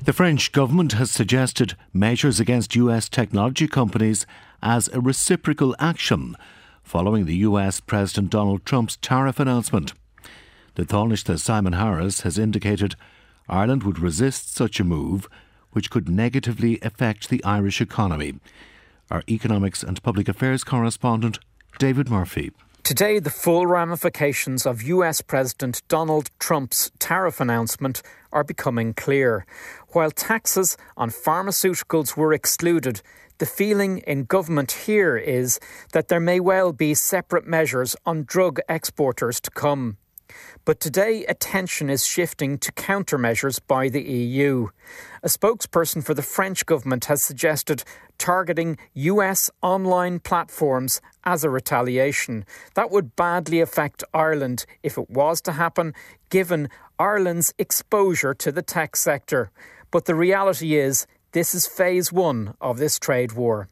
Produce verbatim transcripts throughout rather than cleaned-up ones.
The French government has suggested measures against U S technology companies as a reciprocal action following the U S President Donald Trump's tariff announcement. The Taoiseach Simon Harris has indicated Ireland would resist such a move, which could negatively affect the Irish economy. Our economics and public affairs correspondent, David Murphy. Today, the full ramifications of U S President Donald Trump's tariff announcement are becoming clear. While taxes on pharmaceuticals were excluded, the feeling in government here is that there may well be separate measures on drug exporters to come. But today, attention is shifting to countermeasures by the E U. A spokesperson for the French government has suggested targeting U S online platforms as a retaliation. That would badly affect Ireland if it was to happen, given Ireland's exposure to the tech sector. But the reality is, this is phase one of this trade war.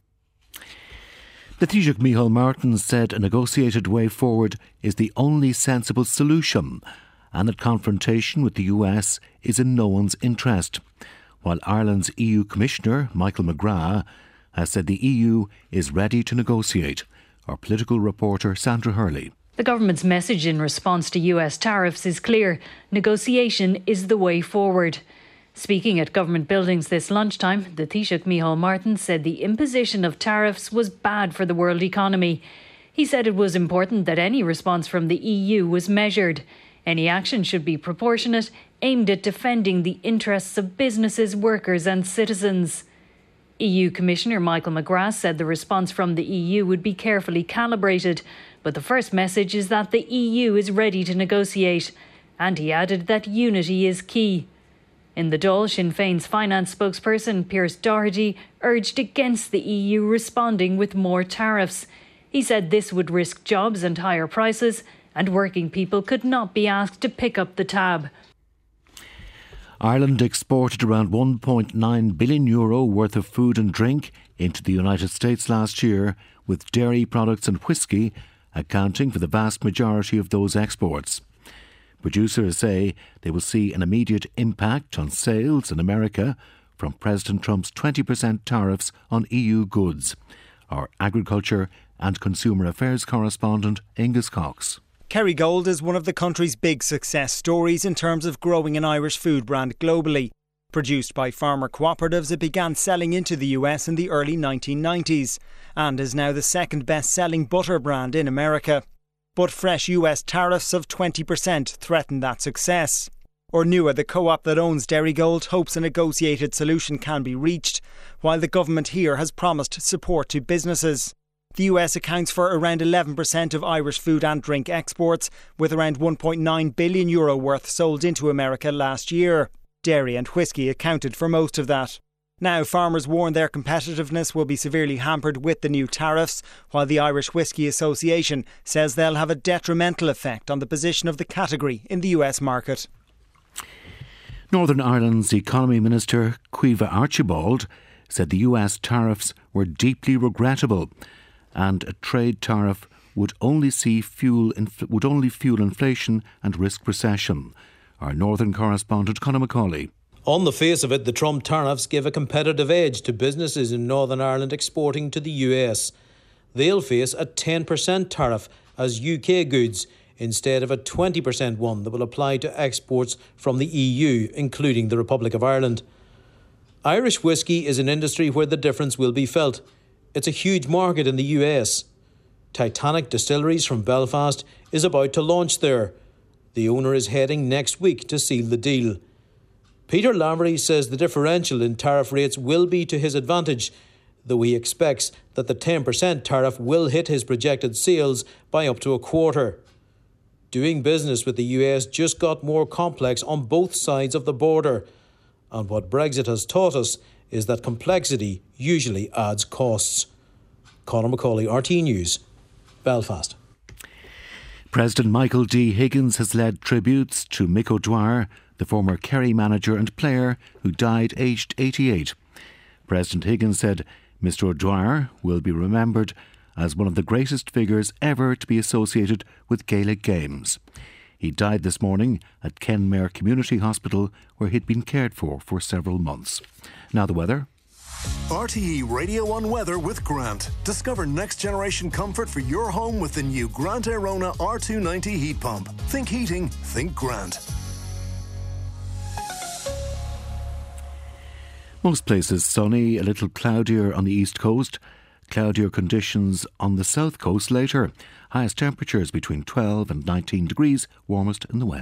The Taoiseach Micheál Martin said a negotiated way forward is the only sensible solution and that confrontation with the U S is in no one's interest. While Ireland's E U Commissioner, Michael McGrath, has said the E U is ready to negotiate. Our political reporter, Sandra Hurley. The government's message in response to U S tariffs is clear. Negotiation is the way forward. Speaking at government buildings this lunchtime, the Taoiseach Micheál Martin said the imposition of tariffs was bad for the world economy. He said it was important that any response from the E U was measured. Any action should be proportionate, aimed at defending the interests of businesses, workers and citizens. E U Commissioner Michael McGrath said the response from the E U would be carefully calibrated, but the first message is that the E U is ready to negotiate. And he added that unity is key. In the Dáil, Sinn Féin's finance spokesperson Pierce Doherty urged against the E U responding with more tariffs. He said this would risk jobs and higher prices, and working people could not be asked to pick up the tab. Ireland exported around one point nine billion euro worth of food and drink into the United States last year, with dairy products and whisky accounting for the vast majority of those exports. Producers say they will see an immediate impact on sales in America from President Trump's twenty percent tariffs on E U goods. Our agriculture and consumer affairs correspondent, Angus Cox. Kerrygold is one of the country's big success stories in terms of growing an Irish food brand globally. Produced by farmer cooperatives, it began selling into the U S in the early nineteen nineties and is now the second best-selling butter brand in America. But fresh U S tariffs of twenty percent threaten that success. Ornua, the co-op that owns Dairygold, hopes a negotiated solution can be reached, while the government here has promised support to businesses. The U S accounts for around eleven percent of Irish food and drink exports, with around one point nine billion euro worth sold into America last year. Dairy and whisky accounted for most of that. Now, farmers warn their competitiveness will be severely hampered with the new tariffs, while the Irish Whisky Association says they'll have a detrimental effect on the position of the category in the U S market. Northern Ireland's Economy Minister, Caoimhe Archibald, said the U S tariffs were deeply regrettable and a trade tariff would only see fuel inf- would only fuel inflation and risk recession. Our Northern correspondent, Conor Macaulay. On the face of it, the Trump tariffs give a competitive edge to businesses in Northern Ireland exporting to the U S. They'll face a ten percent tariff as U K goods instead of a twenty percent one that will apply to exports from the E U, including the Republic of Ireland. Irish whisky is an industry where the difference will be felt. It's a huge market in the U S. Titanic Distilleries from Belfast is about to launch there. The owner is heading next week to seal the deal. Peter Lavery says the differential in tariff rates will be to his advantage, though he expects that the ten percent tariff will hit his projected sales by up to a quarter. Doing business with the U S just got more complex on both sides of the border, and what Brexit has taught us is that complexity usually adds costs. Conor Macaulay, R T News, Belfast. President Michael D. Higgins has led tributes to Mick O'Dwyer, the former Kerry manager and player who died aged eighty-eight. President Higgins said Mister O'Dwyer will be remembered as one of the greatest figures ever to be associated with Gaelic games. He died this morning at Kenmare Community Hospital, where he'd been cared for for several months. Now the weather. R T E Radio one Weather with Grant. Discover next generation comfort for your home with the new Grant Airona R two ninety heat pump. Think heating, think Grant. Most places sunny, a little cloudier on the east coast. Cloudier conditions on the south coast later. Highest temperatures between twelve and nineteen degrees, warmest in the west.